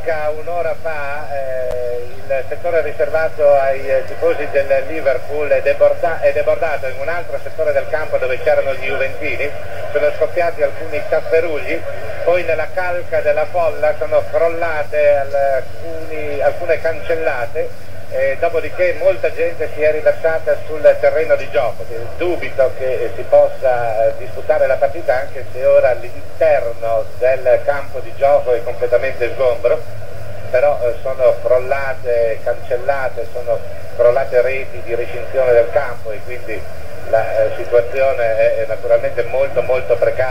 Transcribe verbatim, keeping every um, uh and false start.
circa un'ora fa eh, il settore riservato ai eh, tifosi del Liverpool è, deborda è debordato in un altro settore del campo dove c'erano gli juventini, sono scoppiati alcuni tafferugli, poi nella calca della folla sono crollate alcuni, alcune cancellate. Eh, dopodiché molta gente si è riversata sul terreno di gioco. Dubito che si possa eh, disputare la partita, anche se ora l'interno del campo di gioco è completamente sgombro, però eh, sono crollate, cancellate, sono crollate reti di recinzione del campo e quindi la eh, situazione è, è naturalmente molto molto precaria.